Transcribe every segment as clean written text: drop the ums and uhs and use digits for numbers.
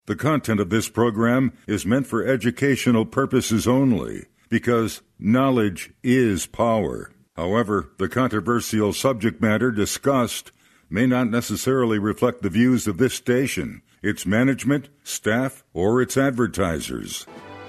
The content of this program is meant for educational purposes only, because knowledge is power. However, the controversial subject matter discussed may not necessarily reflect the views of this station, its management, staff, or its advertisers.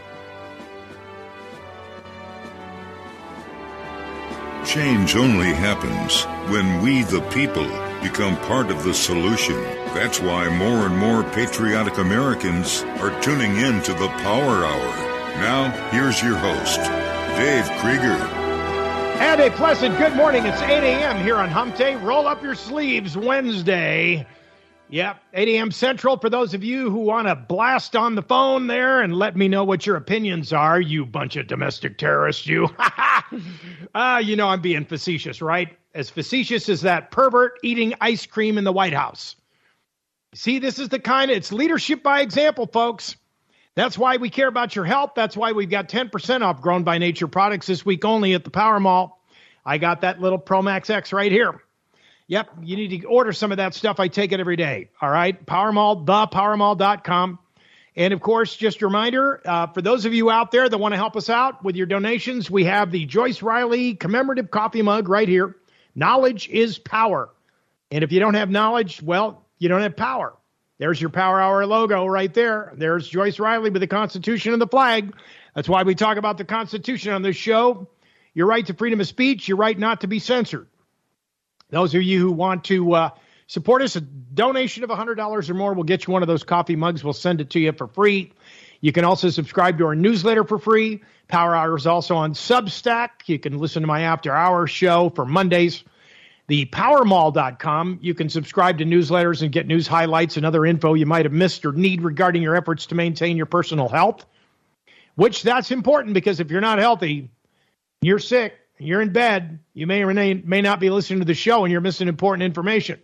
Change only happens when we, the people, become part of the solution. That's why more and more patriotic Americans are tuning in to the Power Hour. Now, here's your host, Dave Krieger. And a pleasant good morning. It's 8 a.m. here on Hump Day. Roll up your sleeves Wednesday. Yep, 8 a.m. Central. For those of you who want to blast on the phone there and let me know what your opinions are, you bunch of domestic terrorists, you. You know I'm being facetious, right? As facetious as that pervert eating ice cream in the White House. See, this is the kind of, it's leadership by example, folks. That's why we care about your health. That's why we've got 10% off Grown by Nature products this week only at the Power Mall. I got that little Promax X right here. Yep, you need to order some of that stuff. I take it every day. All right, Power Mall, thepowermall.com. And, of course, just a reminder, for those of you out there that want to help us out with your donations, we have the Joyce Riley commemorative coffee mug right here. Knowledge is power. And if you don't have knowledge, well, you don't have power. There's your Power Hour logo right there. There's Joyce Riley with the Constitution and the flag. That's why we talk about the Constitution on this show. Your right to freedom of speech, your right not to be censored. Those of you who want to support us, a donation of $100 or more will get you one of those coffee mugs. We'll send it to you for free. You can also subscribe to our newsletter for free. Power Hour is also on Substack. You can listen to my After Hours show for Mondays. The powermall.com. You can subscribe to newsletters and get news highlights and other info you might have missed or need regarding your efforts to maintain your personal health, which that's important because if you're not healthy, you're sick, you're in bed, you may or may not be listening to the show and you're missing important information.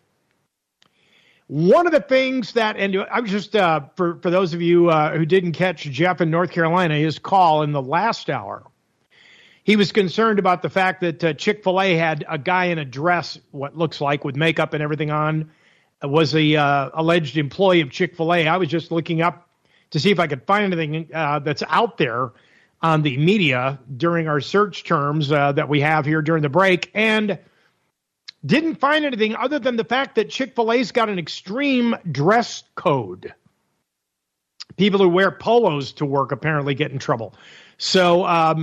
One of the things that, and I was just, for those of you who didn't catch Jeff in North Carolina, his call in the last hour, he was concerned about the fact that Chick-fil-A had a guy in a dress, what looks like, with makeup and everything on, was the alleged employee of Chick-fil-A. I was just looking up to see if I could find anything that's out there on the media during our search terms that we have here during the break, and didn't find anything other than the fact that Chick-fil-A's got an extreme dress code. People who wear polos to work apparently get in trouble. So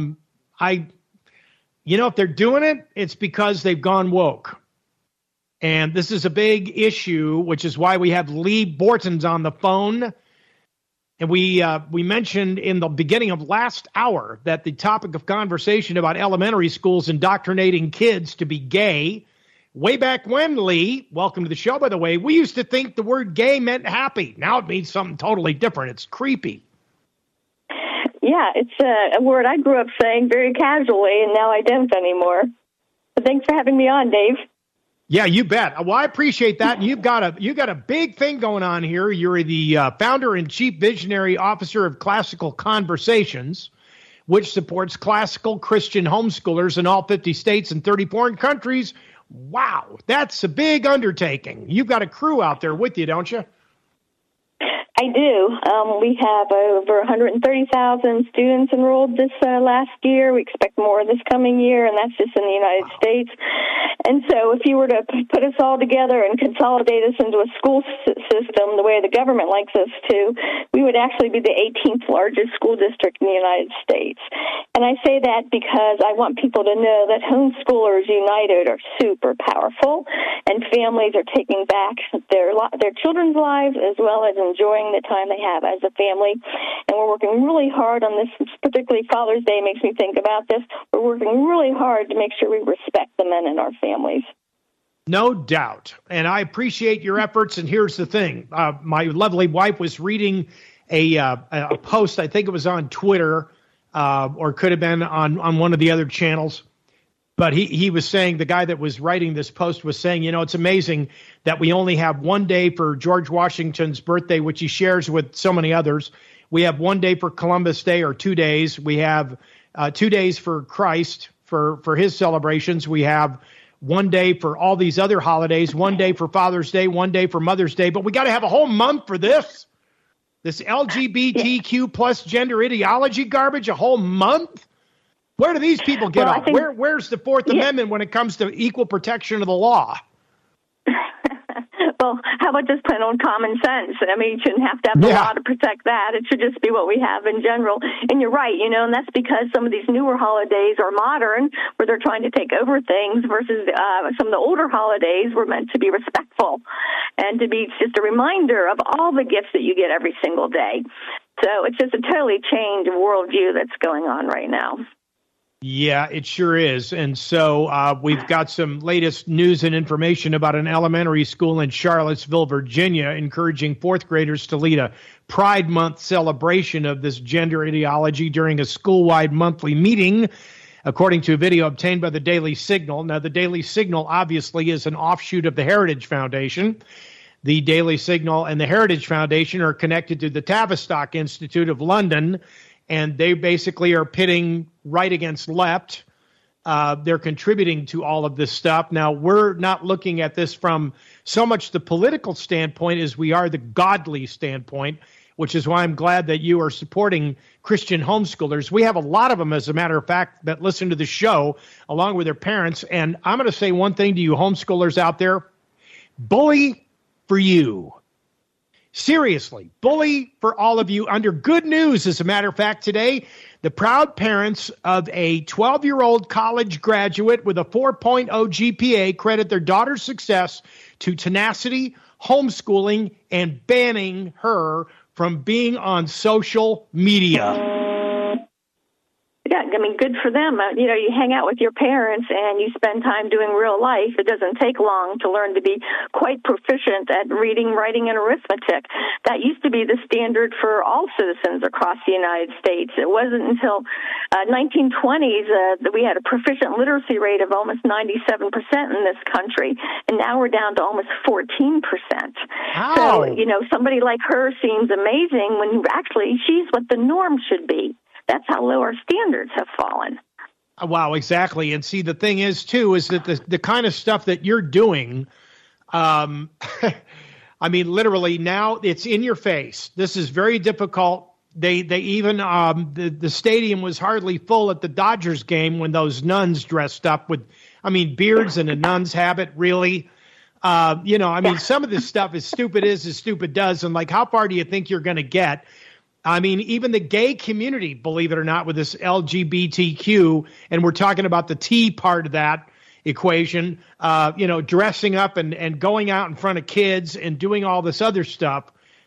if they're doing it, it's because they've gone woke. And this is a big issue, which is why we have Lee Bortons on the phone. And we mentioned in the beginning of last hour that the topic of conversation about elementary schools indoctrinating kids to be gay. Way back when, Lee, welcome to the show, by the way, we used to think the word gay meant happy. Now it means something totally different. It's creepy. Yeah, it's a word I grew up saying very casually, and now I don't anymore. But thanks for having me on, Dave. Yeah, you bet. Well, I appreciate that. And you've got a big thing going on here. You're the founder and chief visionary officer of Classical Conversations, which supports classical Christian homeschoolers in all 50 states and 30 foreign countries. Wow, that's a big undertaking. You've got a crew out there with you, don't you? I do. We have over 130,000 students enrolled this last year. We expect more this coming year, and that's just in the United States. And so if you were to put us all together and consolidate us into a school system the way the government likes us to, we would actually be the 18th largest school district in the United States. And I say that because I want people to know that Homeschoolers United are super powerful, and families are taking back their children's lives as well as enjoying the time they have as a family. And we're working really hard on this, particularly Father's Day makes me think about this. We're working really hard to make sure we respect the men in our families. No doubt. And I appreciate your efforts. And here's the thing. My lovely wife was reading a post, I think it was on Twitter, or could have been on one of the other channels. But he was saying, the guy that was writing this post was saying, it's amazing that we only have one day for George Washington's birthday, which he shares with so many others. We have one day for Columbus Day, or 2 days. We have 2 days for Christ, for his celebrations. We have one day for all these other holidays, one day for Father's Day, one day for Mother's Day. But we got to have a whole month for this. This LGBTQ plus gender ideology garbage, a whole month? Where do these people get off? Where's the Fourth Amendment when it comes to equal protection of the law? Well, how about just plain old common sense? I mean, you shouldn't have to have the law to protect that. It should just be what we have in general. And you're right, and that's because some of these newer holidays are modern, where they're trying to take over things, versus some of the older holidays were meant to be respectful and to be just a reminder of all the gifts that you get every single day. So it's just a totally changed worldview that's going on right now. Yeah, it sure is. And so we've got some latest news and information about an elementary school in Charlottesville, Virginia, encouraging fourth graders to lead a Pride Month celebration of this gender ideology during a school-wide monthly meeting, according to a video obtained by the Daily Signal. Now, the Daily Signal obviously is an offshoot of the Heritage Foundation. The Daily Signal and the Heritage Foundation are connected to the Tavistock Institute of London, and they basically are pitting right against left. They're contributing to all of this stuff. Now, we're not looking at this from so much the political standpoint as we are the godly standpoint, which is why I'm glad that you are supporting Christian homeschoolers. We have a lot of them, as a matter of fact, that listen to the show along with their parents. And I'm going to say one thing to you homeschoolers out there: bully for you. Seriously, bully for all of you. Under good news, as a matter of fact, today, the proud parents of a 12-year-old college graduate with a 4.0 GPA credit their daughter's success to tenacity, homeschooling, and banning her from being on social media. Yeah, I mean, good for them. You hang out with your parents and you spend time doing real life. It doesn't take long to learn to be quite proficient at reading, writing, and arithmetic. That used to be the standard for all citizens across the United States. It wasn't until 1920s that we had a proficient literacy rate of almost 97% in this country, and now we're down to almost 14%. Ow. So, somebody like her seems amazing when actually she's what the norm should be. That's how low our standards have fallen. Wow, exactly. And see, the thing is, too, is that the kind of stuff that you're doing, I mean, literally now it's in your face. This is very difficult. They even, the stadium was hardly full at the Dodgers game when those nuns dressed up with, beards and a nun's habit, really. Some of this stuff, as stupid as stupid does. And like, how far do you think you're going to get? I mean, even the gay community, believe it or not, with this LGBTQ, and we're talking about the T part of that equation, dressing up and going out in front of kids and doing all this other stuff,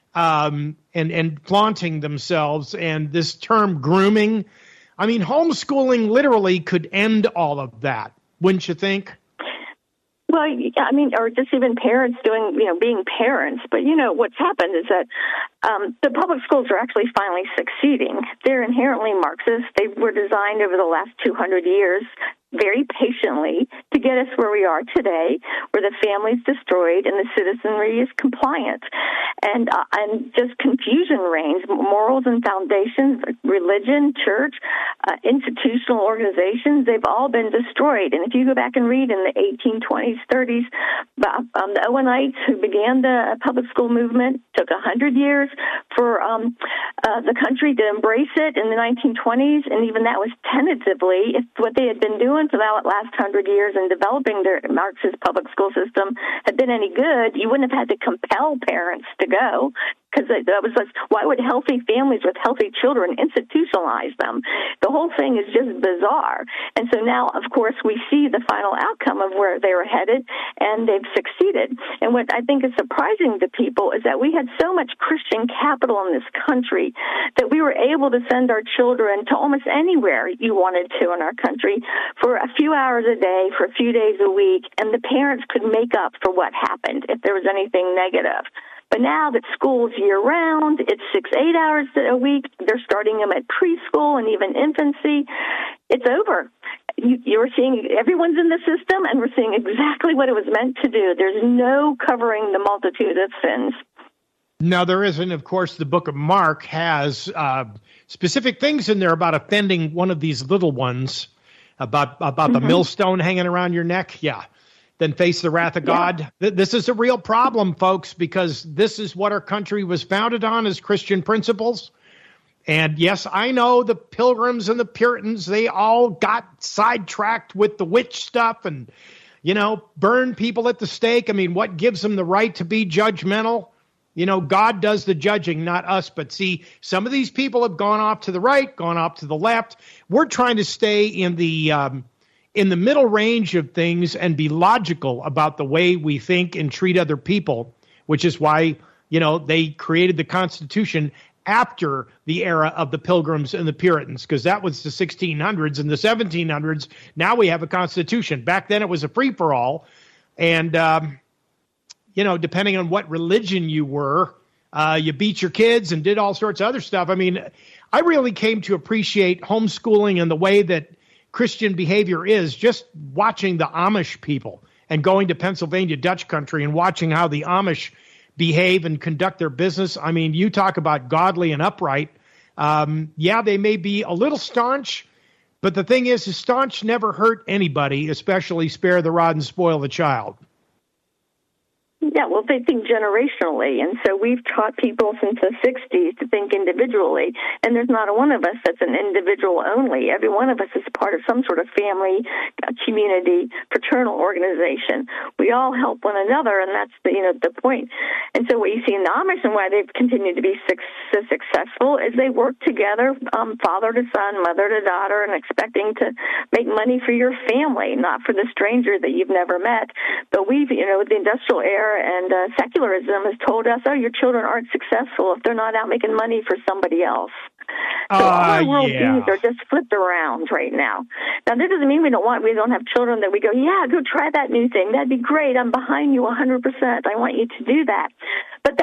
and flaunting themselves, and this term grooming. I mean, homeschooling literally could end all of that, wouldn't you think? Well, I mean, or just even parents doing, being parents. But, what's happened is that the public schools are actually finally succeeding. They're inherently Marxist. They were designed over the last 200 years very patiently to get us where we are today, where the family's destroyed and the citizenry is compliant. And just confusion reigns. Morals and foundations, religion, church, institutional organizations, they've all been destroyed. And if you go back and read in the 1820s, 30s, the Owenites who began the public school movement, took 100 years for the country to embrace it in the 1920s, and even that was tentatively. If what they had been doing for the last 100 years in developing their Marxist public school system had been any good, you wouldn't have had to compel parents to go, because that was like, why would healthy families with healthy children institutionalize them? The whole thing is just bizarre. And so now, of course, we see the final outcome of where they were headed, and they've succeeded. And what I think is surprising to people is that we had so much Christian capital in this country that we were able to send our children to almost anywhere you wanted to in our country for a few hours a day, for a few days a week, and the parents could make up for what happened if there was anything negative. But now that school's year-round, it's 6-8 hours a week. They're starting them at preschool and even infancy. It's over. You're seeing everyone's in the system, and we're seeing exactly what it was meant to do. There's no covering the multitude of sins. No, there isn't. Of course, the book of Mark has specific things in there about offending one of these little ones, about the millstone hanging around your neck. Yeah. than face the wrath of God. This is a real problem, folks, because this is what our country was founded on as Christian principles. And yes, I know the Pilgrims and the Puritans, they all got sidetracked with the witch stuff and, burn people at the stake. I mean, what gives them the right to be judgmental? God does the judging, not us. But see, some of these people have gone off to the right, gone off to the left. We're trying to stay in the middle range of things and be logical about the way we think and treat other people, which is why, they created the Constitution after the era of the Pilgrims and the Puritans, because that was the 1600s and the 1700s. Now we have a Constitution. Back then it was a free-for-all. And, depending on what religion you were, you beat your kids and did all sorts of other stuff. I mean, I really came to appreciate homeschooling and the way that Christian behavior is just watching the Amish people and going to Pennsylvania Dutch country and watching how the Amish behave and conduct their business. I mean, you talk about godly and upright. They may be a little staunch, but the thing is staunch never hurt anybody, especially spare the rod and spoil the child. Yeah, well, they think generationally, and so we've taught people since the 60s to think individually, and there's not a one of us that's an individual only. Every one of us is part of some sort of family, community, fraternal organization. We all help one another, and that's the point. And so what you see in the Amish and why they've continued to be so successful is they work together, father to son, mother to daughter, and expecting to make money for your family, not for the stranger that you've never met. But we've, the industrial era and secularism has told us, your children aren't successful if they're not out making money for somebody else. So all our worldviews are just flipped around right now. Now, that doesn't mean we don't have children that we go, go try that new thing. That'd be great. I'm behind you 100%. I want you to do that. But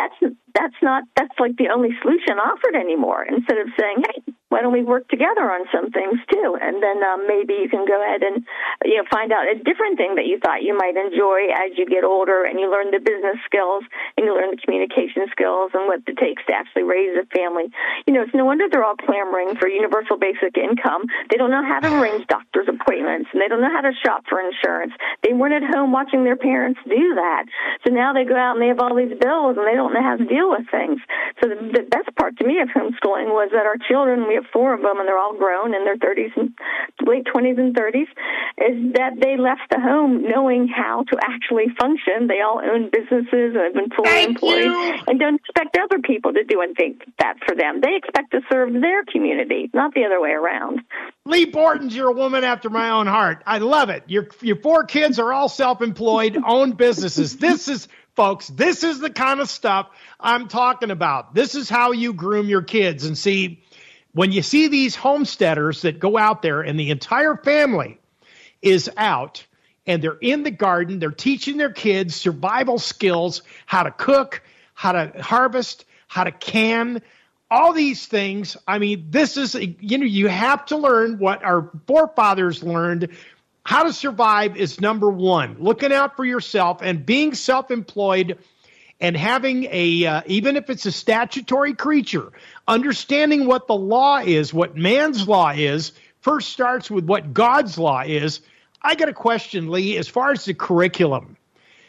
that's like the only solution offered anymore. Instead of saying, hey, why don't we work together on some things too? And then maybe you can go ahead and find out a different thing that you thought you might enjoy as you get older, and you learn the business skills and you learn the communication skills and what it takes to actually raise a family. It's no wonder they're all clamoring for universal basic income. They don't know how to arrange doctor's appointments, and they don't know how to shop for insurance. They weren't at home watching their parents do that. So now they go out and they have all these bills, and they don't know how to deal with things. So the best part to me of homeschooling was that our children, we have 4 of them, and they're all grown in their 30s and late 20s and 30s, is that they left the home knowing how to actually function. They all own businesses and have been fully employed and don't expect other people to do anything that for them. They expect to serve their community, not the other way around. Lee Bortons, you're a woman after my own heart. I love it. Your 4 kids are all self-employed, own businesses. Folks, this is the kind of stuff I'm talking about. This is how you groom your kids. And see, when you see these homesteaders that go out there and the entire family is out and they're in the garden, they're teaching their kids survival skills, how to cook, how to harvest, how to can, all these things. I mean, this is, you have to learn what our forefathers learned. How to survive is number one. Looking out for yourself and being self-employed and having even if it's a statutory creature, understanding what the law is, what man's law is, first starts with what God's law is. I got a question, Lee, as far as the curriculum.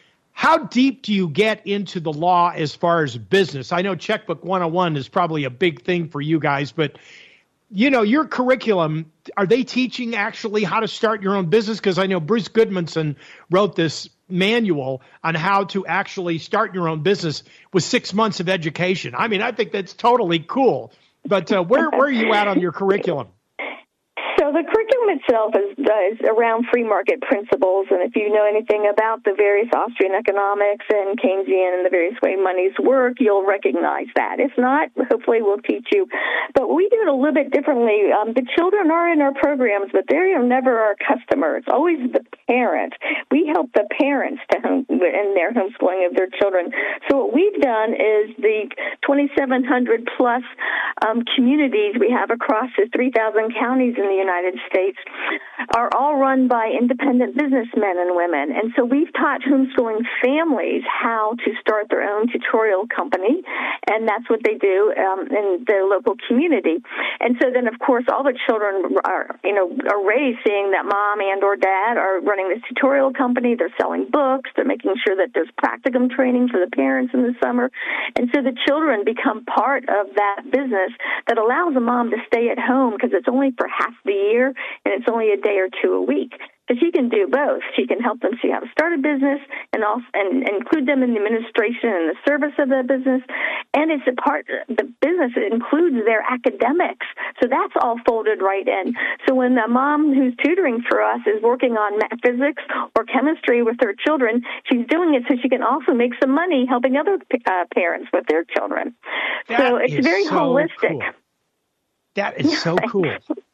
How deep do you get into the law as far as business? I know Checkbook 101 is probably a big thing for you guys, but your curriculum, are they teaching actually how to start your own business? Because I know Bruce Goodmanson wrote this manual on how to actually start your own business with 6 months of education. I mean, I think that's totally cool. But where are you at on your curriculum? So the curriculum itself is around free market principles, and if you know anything about the various Austrian economics and Keynesian and the various way monies work, you'll recognize that. If not, hopefully we'll teach you. But we do it a little bit differently. The children are in our programs, but they are never our customer. It's always the parent. We help the parents in their homeschooling of their children. So what we've done is the 2,700 plus communities we have across the 3,000 counties in the United States are all run by independent businessmen and women. And so we've taught homeschooling families how to start their own tutorial company, and that's what they do in their local community. And so then, of course, all the children are raised seeing that mom and or dad are running this tutorial company. They're selling books. They're making sure that there's practicum training for the parents in the summer. And so the children become part of that business that allows a mom to stay at home because it's only for half the year and it's only a day or two a week. So she can do both. She can help them see how to start a business and also and include them in the administration and the service of that business. And it's the business includes their academics. So that's all folded right in. So when the mom who's tutoring for us is working on physics or chemistry with her children, she's doing it so she can also make some money helping other parents with their children. So it's very holistic. Cool. That is so cool.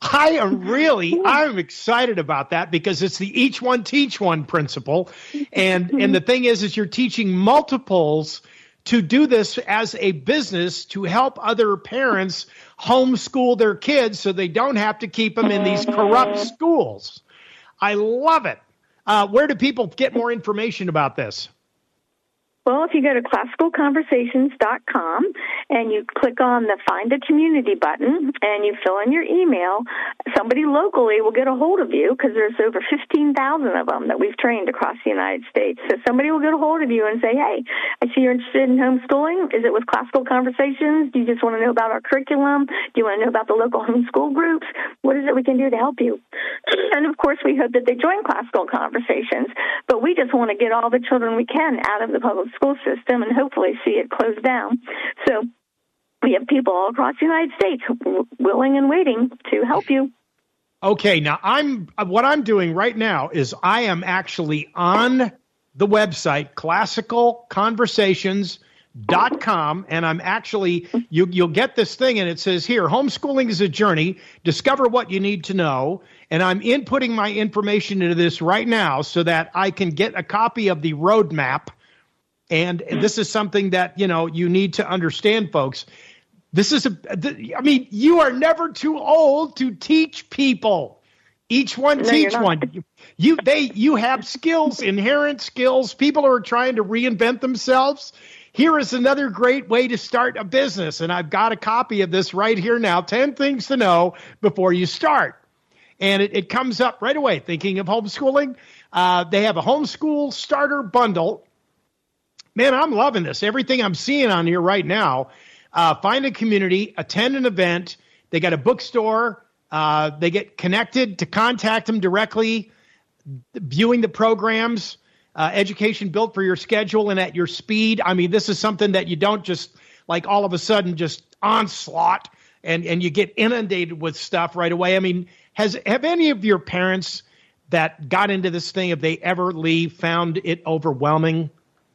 I'm excited about that because it's the each one teach one principle. And the thing is you're teaching multiples to do this as a business to help other parents homeschool their kids so they don't have to keep them in these corrupt schools. I love it. Where do people get more information about this? Well, if you go to classicalconversations.com and you click on the Find a Community button and you fill in your email, somebody locally will get a hold of you because there's over 15,000 of them that we've trained across the United States. So somebody will get a hold of you and say, hey, I see you're interested in homeschooling. Is it with Classical Conversations? Do you just want to know about our curriculum? Do you want to know about the local homeschool groups? What is it we can do to help you? And, of course, we hope that they join Classical Conversations, but we just want to get all the children we can out of the public school system and hopefully see it close down. So we have people all across the United States willing and waiting to help you. Okay, now what I'm doing right now is I am actually on the website classicalconversations.com, and I'm actually you'll get this thing and it says here, homeschooling is a journey, discover what you need to know, and I'm inputting my information into this right now so that I can get a copy of the roadmap. And this is something that, you need to understand, folks. This is you are never too old to teach people. Each one teach one. You have skills, inherent skills. People are trying to reinvent themselves. Here is another great way to start a business. And I've got a copy of this right here now, 10 things to know before you start. And it comes up right away. Thinking of homeschooling? They have a homeschool starter bundle. Man, I'm loving this. Everything I'm seeing on here right now. Find a community, attend an event. They got a bookstore. They get connected to contact them directly, viewing the programs, education built for your schedule and at your speed. I mean, this is something that you don't just like all of a sudden just onslaught and you get inundated with stuff right away. I mean, have any of your parents that got into this thing, have they ever found it overwhelming?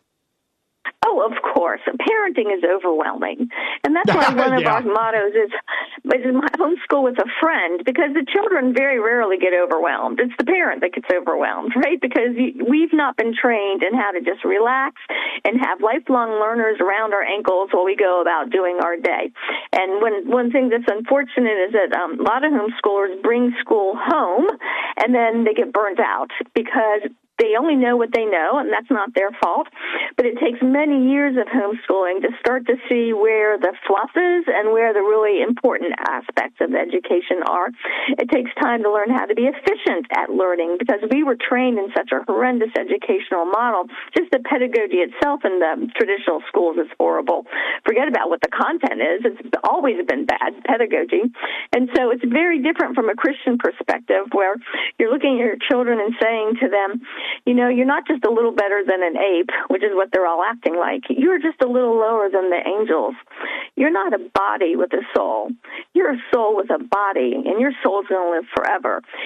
Oh, of course. Parenting is overwhelming. And that's why one of our mottos is homeschool with a friend, because the children very rarely get overwhelmed. It's the parent that gets overwhelmed, right? Because we've not been trained in how to just relax and have lifelong learners around our ankles while we go about doing our day. And one thing that's unfortunate is that a lot of homeschoolers bring school home and then they get burnt out because they only know what they know, and that's not their fault. But it takes many years of homeschooling to start to see where the fluff is and where the really important aspects of education are. It takes time to learn how to be efficient at learning because we were trained in such a horrendous educational model. Just the pedagogy itself in the traditional schools is horrible. Forget about what the content is. It's always been bad pedagogy. And so it's very different from a Christian perspective where you're looking at your children and saying to them, you're not just a little better than an ape, which is what they're all acting like. You're just a little lower than the angels. You're not a body with a soul. You're a soul with a body, and your soul's going to live forever. It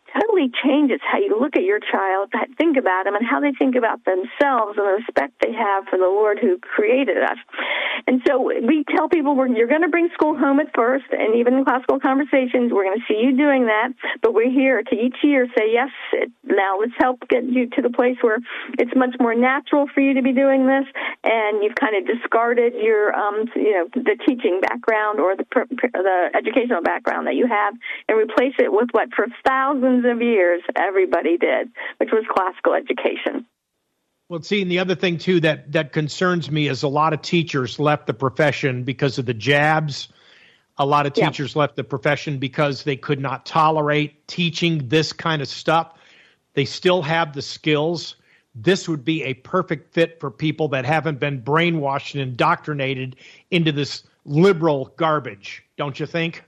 totally changes how you look at your child, think about them, and how they think about themselves and the respect they have for the Lord who created us. And so we tell people you're going to bring school home at first, and even in classical conversations, we're going to see you doing that, but we're here to each year say, yes, now let's help get you to the place where it's much more natural for you to be doing this, and you've kind of discarded your, the teaching background or the educational background that you have, and replace it with what for thousands of years everybody did, which was classical education. Well, see, and the other thing, too, that concerns me is a lot of teachers left the profession because of the jabs. A lot of teachers left the profession because they could not tolerate teaching this kind of stuff. They still have the skills. This would be a perfect fit for people that haven't been brainwashed and indoctrinated into this liberal garbage, don't you think?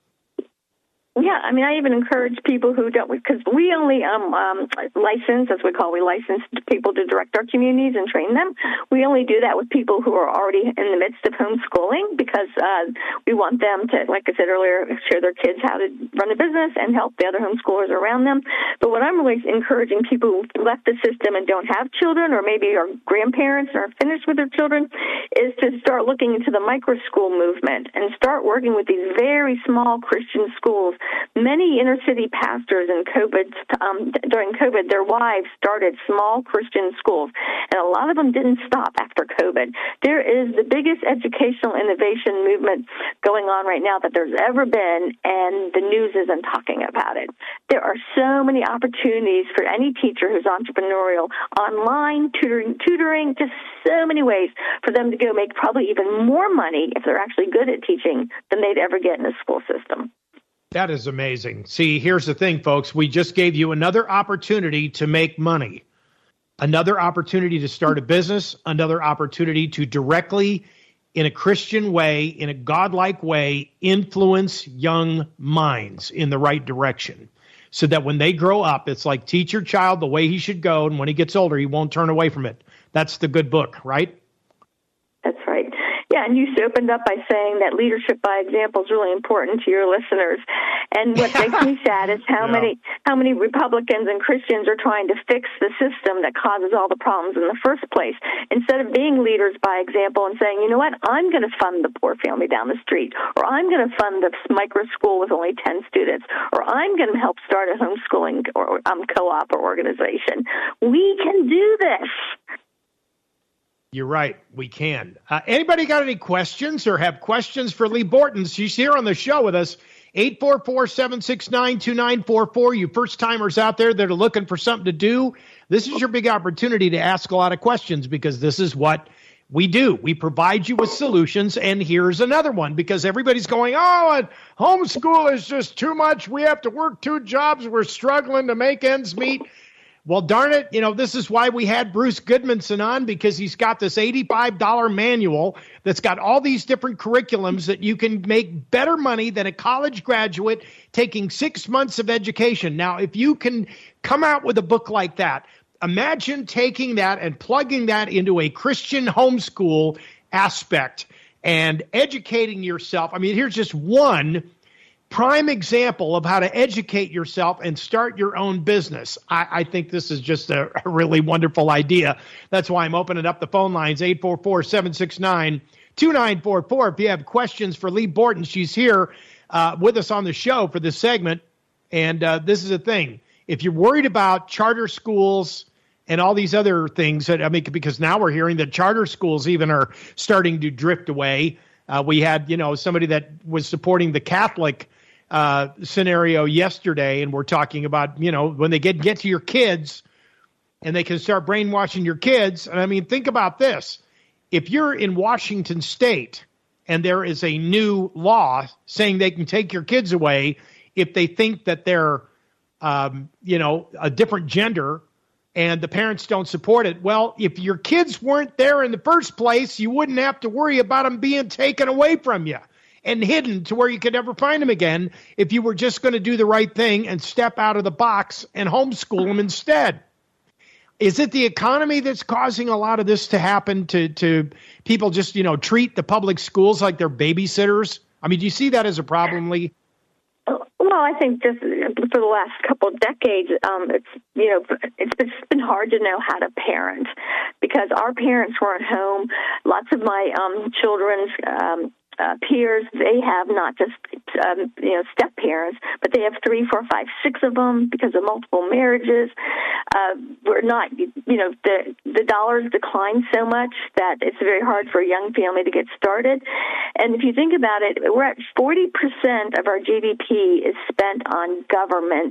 Yeah, I mean, I even encourage people who don't, because we only license, as we license people to direct our communities and train them. We only do that with people who are already in the midst of homeschooling, because we want them to, like I said earlier, show their kids how to run a business and help the other homeschoolers around them. But what I'm really encouraging people who left the system and don't have children, or maybe are grandparents and are finished with their children, is to start looking into the micro school movement and start working with these very small Christian schools. Many inner city pastors in during COVID, their wives started small Christian schools, and a lot of them didn't stop after COVID. There is the biggest educational innovation movement going on right now that there's ever been, and the news isn't talking about it. There are so many opportunities for any teacher who's entrepreneurial, online, tutoring, just so many ways for them to go make probably even more money if they're actually good at teaching than they'd ever get in a school system. That is amazing. See, here's the thing, folks. We just gave you another opportunity to make money, another opportunity to start a business, another opportunity to directly, in a Christian way, in a godlike way, influence young minds in the right direction, so that when they grow up, it's like teach your child the way he should go, and when he gets older, he won't turn away from it. That's the good book, right? That's right. Yeah, and you opened up by saying that leadership by example is really important to your listeners. And what makes me sad is how many Republicans and Christians are trying to fix the system that causes all the problems in the first place, instead of being leaders by example and saying, you know what, I'm going to fund the poor family down the street, or I'm going to fund the micro school with only 10 students, or I'm going to help start a homeschooling or co-op or organization. We can do this. You're right. We can. Anybody got any questions or have questions for Lee Borton? She's here on the show with us. 844-769-2944. You first-timers out there that are looking for something to do, this is your big opportunity to ask a lot of questions, because this is what we do. We provide you with solutions, and here's another one, because everybody's going, homeschool is just too much. We have to work 2 jobs. We're struggling to make ends meet. Well, darn it, this is why we had Bruce Goodmanson on, because he's got this $85 manual that's got all these different curriculums that you can make better money than a college graduate taking 6 months of education. Now, if you can come out with a book like that, imagine taking that and plugging that into a Christian homeschool aspect and educating yourself. I mean, here's just one prime example of how to educate yourself and start your own business. I think this is just a really wonderful idea. That's why I'm opening up the phone lines, 844-769-2944. If you have questions for Lee Borton, she's here with us on the show for this segment. And this is the thing. If you're worried about charter schools and all these other things, because now we're hearing that charter schools even are starting to drift away. We had, somebody that was supporting the Catholic scenario yesterday, and we're talking about, when they get to your kids and they can start brainwashing your kids. And I mean, think about this. If you're in Washington State and there is a new law saying they can take your kids away if they think that they're, a different gender, and the parents don't support it. Well, if your kids weren't there in the first place, you wouldn't have to worry about them being taken away from you and hidden to where you could never find them again if you were just going to do the right thing and step out of the box and homeschool them instead. Is it the economy that's causing a lot of this to happen, to people just, treat the public schools like they're babysitters? I mean, do you see that as a problem, Lee? Well, Well, I think just for the last couple of decades, it's been hard to know how to parent because our parents weren't home. Lots of my children's peers, they have not just step parents, but they have 3, 4, 5, 6 of them because of multiple marriages. We're not, the dollars decline so much that it's very hard for a young family to get started. And if you think about it, we're at 40% of our GDP is spent on government.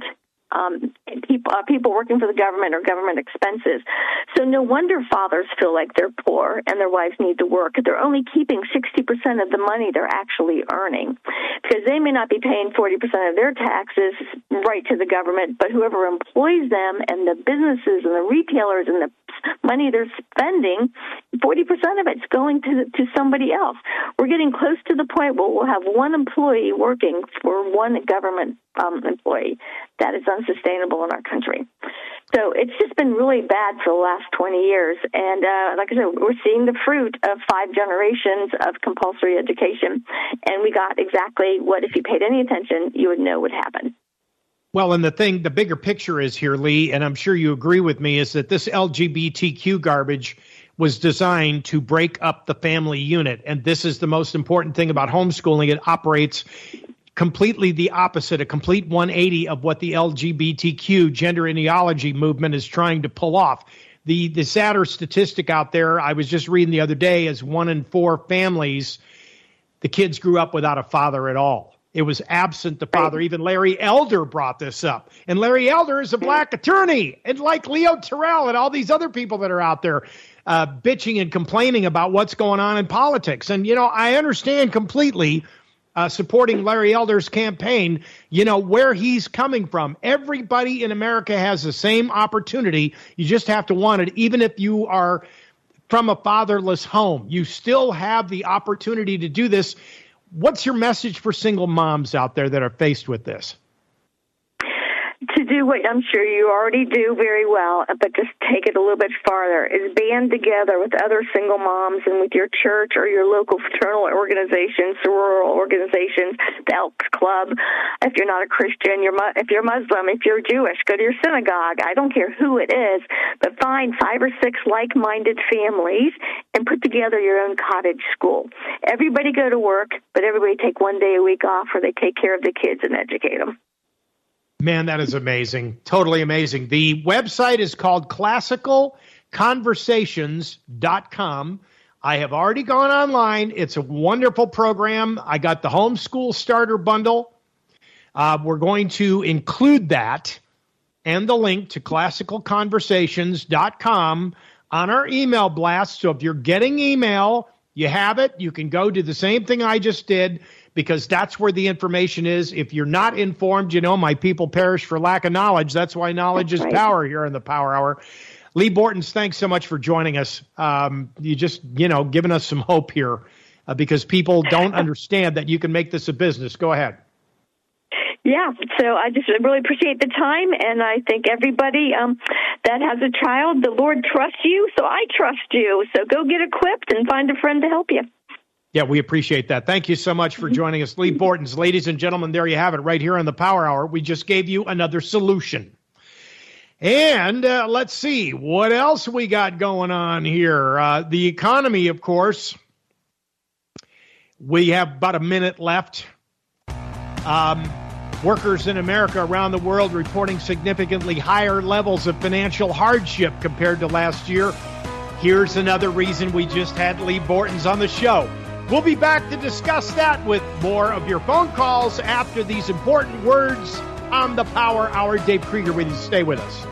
People working for the government or government expenses. So no wonder fathers feel like they're poor and their wives need to work. They're only keeping 60% of the money they're actually earning because they may not be paying 40% of their taxes right to the government, but whoever employs them and the businesses and the retailers and the money they're spending, 40% of it's going to somebody else. We're getting close to the point where we'll have one employee working for one government employee. That is unsustainable in our country. So it's just been really bad for the last 20 years. And like I said, we're seeing the fruit of 5 generations of compulsory education. And we got exactly what, if you paid any attention, you would know would happen. Well, and the bigger picture is here, Lee, and I'm sure you agree with me, is that this LGBTQ garbage was designed to break up the family unit. And this is the most important thing about homeschooling. It operates completely the opposite, a complete 180 of what the LGBTQ gender ideology movement is trying to pull off. The sadder statistic out there, I was just reading the other day, is 1 in 4 families, the kids grew up without a father at all. It was absent the father. Even Larry Elder brought this up. And Larry Elder is a black attorney. And like Leo Terrell and all these other people that are out there bitching and complaining about what's going on in politics. And, I understand completely supporting Larry Elder's campaign, where he's coming from. Everybody in America has the same opportunity. You just have to want it. Even if you are from a fatherless home, you still have the opportunity to do this. What's your message for single moms out there that are faced with this? To do what I'm sure you already do very well, but just take it a little bit farther, is band together with other single moms and with your church or your local fraternal organizations, rural organizations, the Elks Club. If you're not a Christian, if you're Muslim, if you're Jewish, go to your synagogue. I don't care who it is, but find 5 or 6 like-minded families and put together your own cottage school. Everybody go to work, but everybody take 1 day a week off where they take care of the kids and educate them. Man, that is amazing. Totally amazing. The website is called classicalconversations.com. I have already gone online. It's a wonderful program. I got the homeschool starter bundle. We're going to include that and the link to classicalconversations.com on our email blast. So if you're getting email, you have it. You can go do the same thing I just did, because that's where the information is. If you're not informed, my people perish for lack of knowledge. That's why knowledge is power here in the Power Hour. Lee Bortons, thanks so much for joining us. You just, giving us some hope here because people don't understand that you can make this a business. Go ahead. Yeah, so I just really appreciate the time, and I think everybody that has a child, the Lord trusts you, so I trust you. So go get equipped and find a friend to help you. Yeah, we appreciate that. Thank you so much for joining us, Lee Bortons. Ladies and gentlemen, there you have it right here on the Power Hour. We just gave you another solution. And let's see, what else we got going on here? The economy, of course. We have about a minute left. Workers in America around the world reporting significantly higher levels of financial hardship compared to last year. Here's another reason we just had Lee Bortons on the show. We'll be back to discuss that with more of your phone calls after these important words on the Power Hour. Dave Krieger with you. Stay with us.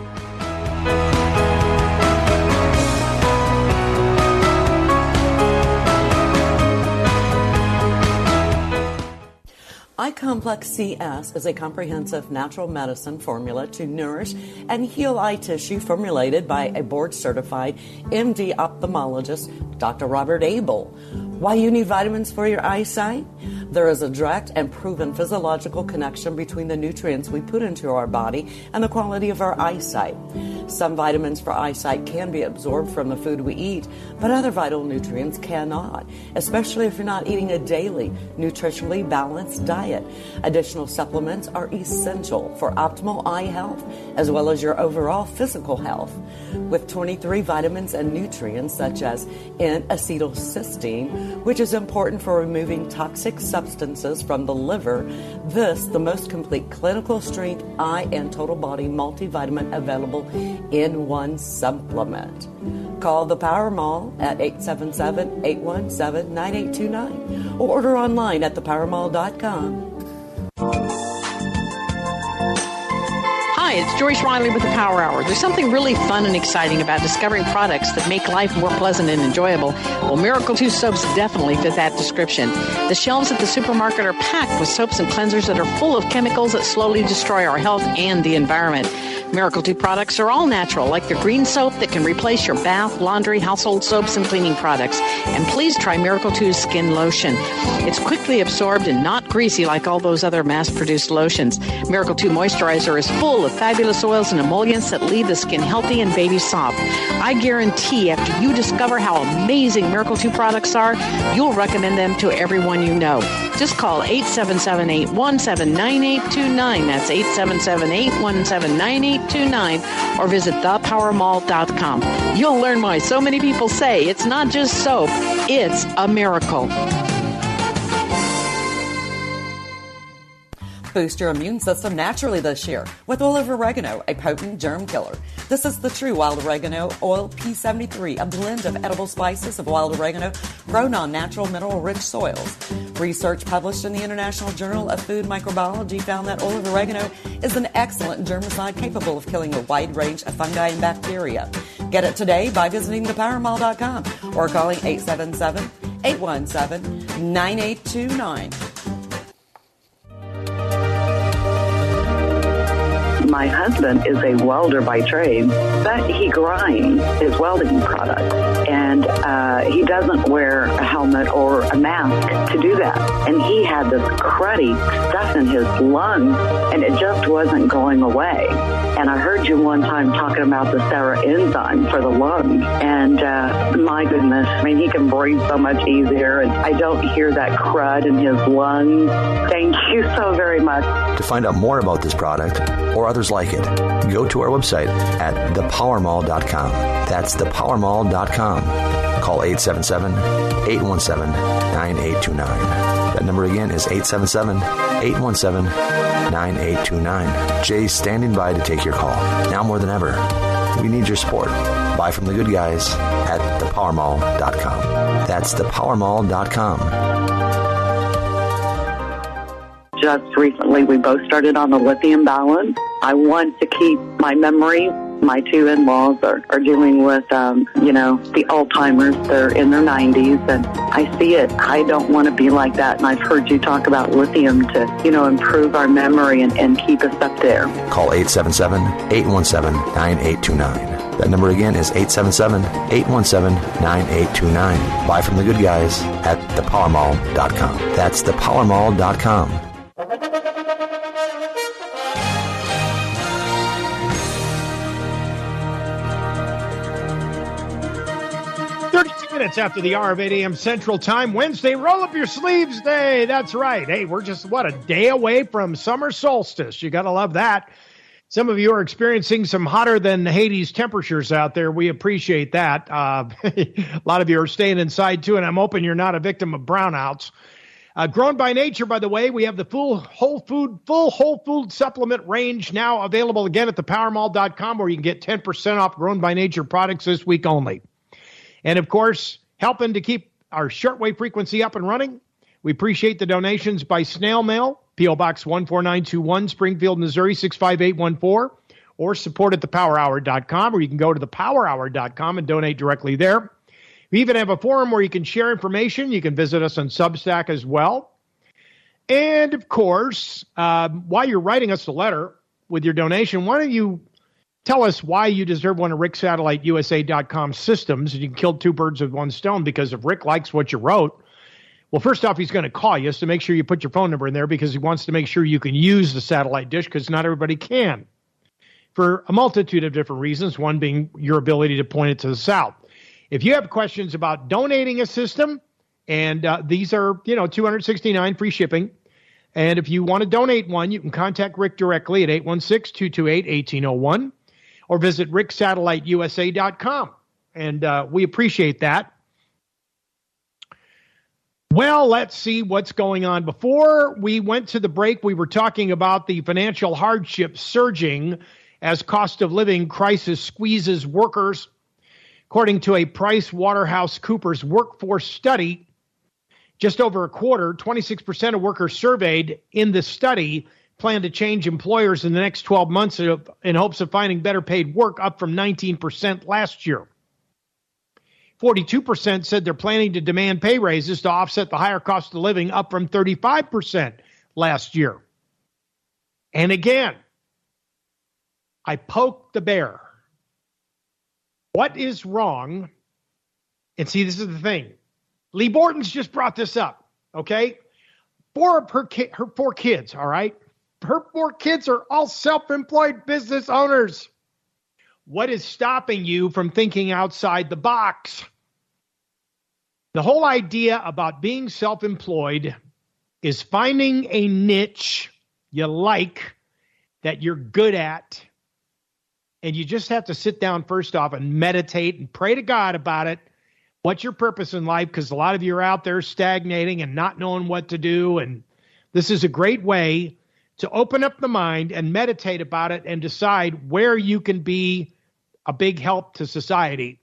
iComplex CS is a comprehensive natural medicine formula to nourish and heal eye tissue formulated by a board-certified MD ophthalmologist, Dr. Robert Abel. Why you need vitamins for your eyesight? There is a direct and proven physiological connection between the nutrients we put into our body and the quality of our eyesight. Some vitamins for eyesight can be absorbed from the food we eat, but other vital nutrients cannot, especially if you're not eating a daily, nutritionally balanced diet. Additional supplements are essential for optimal eye health, as well as your overall physical health. With 23 vitamins and nutrients such as N-acetylcysteine, which is important for removing toxic substances from the liver, this, the most complete clinical strength eye and total body multivitamin available in one supplement. Call the Power Mall at 877-817-9829 or order online at thepowermall.com. Hi, it's Joyce Riley with the Power Hour. There's something really fun and exciting about discovering products that make life more pleasant and enjoyable. Well, Miracle 2 soaps definitely fit that description. The shelves at the supermarket are packed with soaps and cleansers that are full of chemicals that slowly destroy our health and the environment. Miracle 2 products are all natural, like their green soap that can replace your bath, laundry, household soaps, and cleaning products. And please try Miracle 2's skin lotion. It's quickly absorbed and not greasy like all those other mass-produced lotions. Miracle 2 moisturizer is full of fabulous oils and emollients that leave the skin healthy and baby soft. I guarantee after you discover how amazing Miracle 2 products are, you'll recommend them to everyone you know. Just call 877-817-9829. That's 877-817-9829. Or visit thepowermall.com. You'll learn why so many people say it's not just soap, it's a miracle. Boost your immune system naturally this year with olive oregano, a potent germ killer. This is the true wild oregano oil P73, a blend of edible spices of wild oregano grown on natural mineral-rich soils. Research published in the International Journal of Food Microbiology found that olive oregano is an excellent germicide capable of killing a wide range of fungi and bacteria. Get it today by visiting thepowermall.com or calling 877-817-9829. My husband is a welder by trade, but he grinds his welding products, and he doesn't wear a helmet or a mask to do that. And he had this cruddy stuff in his lungs, and it just wasn't going away. And I heard you one time talking about the Sarah enzyme for the lungs, and my goodness, I mean, he can breathe so much easier, and I don't hear that crud in his lungs. Thank you so very much. To find out more about this product or others like it, go to our website at thepowermall.com. That's thepowermall.com. Call 877-817-9829. That number again is 877-817-9829. Jay's standing by to take your call. Now more than ever, we need your support. Buy from the good guys at thepowermall.com. That's thepowermall.com. Just recently, we both started on the lithium balance. I want to keep my memory. My two in-laws are dealing with, the Alzheimer's. They're in their 90s, and I see it. I don't want to be like that, and I've heard you talk about lithium to, improve our memory and keep us up there. Call 877-817-9829. That number again is 877-817-9829. Buy from the good guys at thepowermall.com. That's thepowermall.com. Minutes after the hour of 8 a.m. Central Time, Wednesday, Roll Up Your Sleeves Day. That's right. Hey, we're just, a day away from summer solstice. You got to love that. Some of you are experiencing some hotter than Hades temperatures out there. We appreciate that. A lot of you are staying inside, too, and I'm hoping you're not a victim of brownouts. Grown by Nature, by the way, we have the full whole food supplement range now available again at thepowermall.com, where you can get 10% off Grown by Nature products this week only. And, of course, helping to keep our shortwave frequency up and running, we appreciate the donations by snail mail, P.O. Box 14921, Springfield, Missouri, 65814, or support at thepowerhour.com, or you can go to thepowerhour.com and donate directly there. We even have a forum where you can share information. You can visit us on Substack as well. And, of course, while you're writing us a letter with your donation, why don't you tell us why you deserve one of RickSatelliteUSA.com systems, and you can kill two birds with one stone, because if Rick likes what you wrote, Well, first off, he's going to call you, so make sure you put your phone number in there because he wants to make sure you can use the satellite dish because not everybody can for a multitude of different reasons, one being your ability to point it to the south. If you have questions about donating a system, and these are, $269 free shipping, and if you want to donate one, you can contact Rick directly at 816-228-1801 or visit ricksatelliteusa.com, and we appreciate that. Well, let's see what's going on. Before we went to the break, we were talking about the financial hardship surging as cost of living crisis squeezes workers. According to a PricewaterhouseCoopers workforce study, just over a quarter, 26% of workers surveyed in the study plan to change employers in the next 12 months in hopes of finding better paid work, up from 19% last year. 42% said they're planning to demand pay raises to offset the higher cost of living, up from 35% last year. And again, I poked the bear. What is wrong? And see, this is the thing. Lee Borton's just brought this up, okay? Her four kids, all right? Her four kids are all self-employed business owners. What is stopping you from thinking outside the box? The whole idea about being self-employed is finding a niche you like, that you're good at, and you just have to sit down first off and meditate and pray to God about it. What's your purpose in life? Because a lot of you are out there stagnating and not knowing what to do, and this is a great way to open up the mind and meditate about it and decide where you can be a big help to society.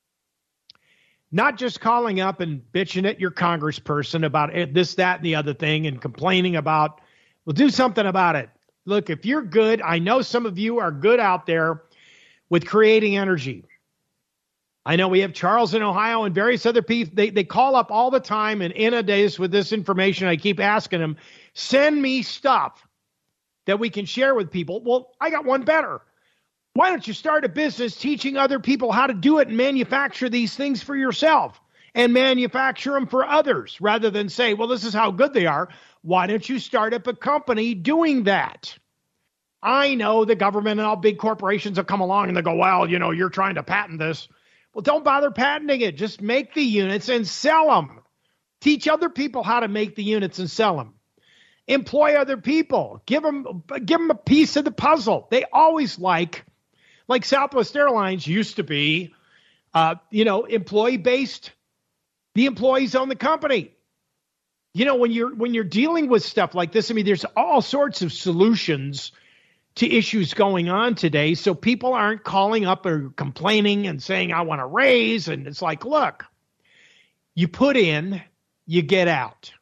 Not just calling up and bitching at your congressperson about this, that, and the other thing and complaining about, well, do something about it. Look, if you're good, I know some of you are good out there with creating energy. I know we have Charles in Ohio and various other people. They call up all the time and inundate us with this information. I keep asking them, send me stuff that we can share with people. Well, I got one better. Why don't you start a business teaching other people how to do it and manufacture these things for yourself and manufacture them for others rather than say, well, this is how good they are. Why don't you start up a company doing that? I know the government and all big corporations will come along and they'll go, well, you're trying to patent this. Well, don't bother patenting it. Just make the units and sell them. Teach other people how to make the units and sell them. Employ other people. Give them a piece of the puzzle. They always like Southwest Airlines used to be, employee-based. The employees own the company. When you're dealing with stuff like this, there's all sorts of solutions to issues going on today. So people aren't calling up or complaining and saying, I want a raise. And it's like, look, you put in, you get out.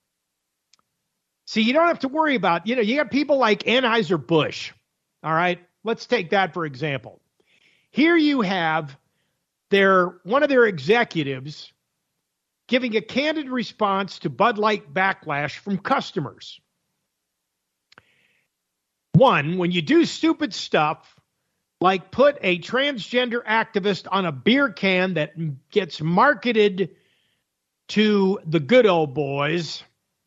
See, you don't have to worry about, you got people like Anheuser-Busch. All right. Let's take that for example. Here you have one of their executives giving a candid response to Bud Light backlash from customers. One, when you do stupid stuff like put a transgender activist on a beer can that gets marketed to the good old boys,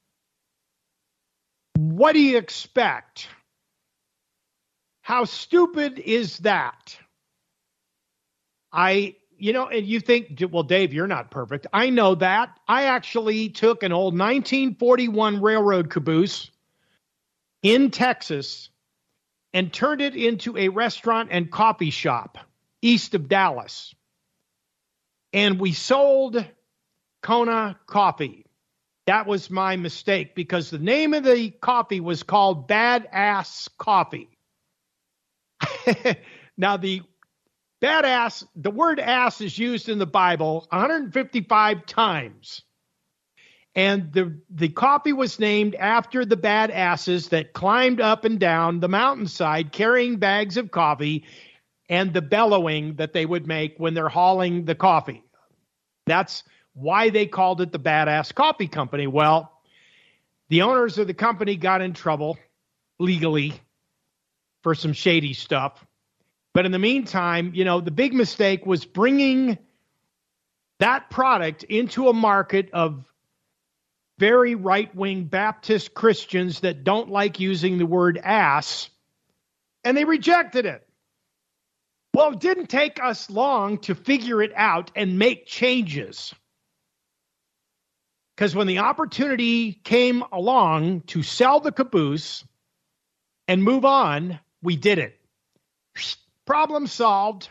what do you expect? How stupid is that? And you think, well, Dave, you're not perfect. I know that. I actually took an old 1941 railroad caboose in Texas and turned it into a restaurant and coffee shop east of Dallas. And we sold Kona coffee. That was my mistake because the name of the coffee was called Badass Coffee. Now, the word ass is used in the Bible 155 times. And the coffee was named after the badasses that climbed up and down the mountainside carrying bags of coffee and the bellowing that they would make when they're hauling the coffee. That's why they called it the Badass Coffee Company. Well, the owners of the company got in trouble legally for some shady stuff. But in the meantime, the big mistake was bringing that product into a market of very right-wing Baptist Christians that don't like using the word ass, and they rejected it. Well, it didn't take us long to figure it out and make changes. Because when the opportunity came along to sell the caboose and move on, we did it. Problem solved.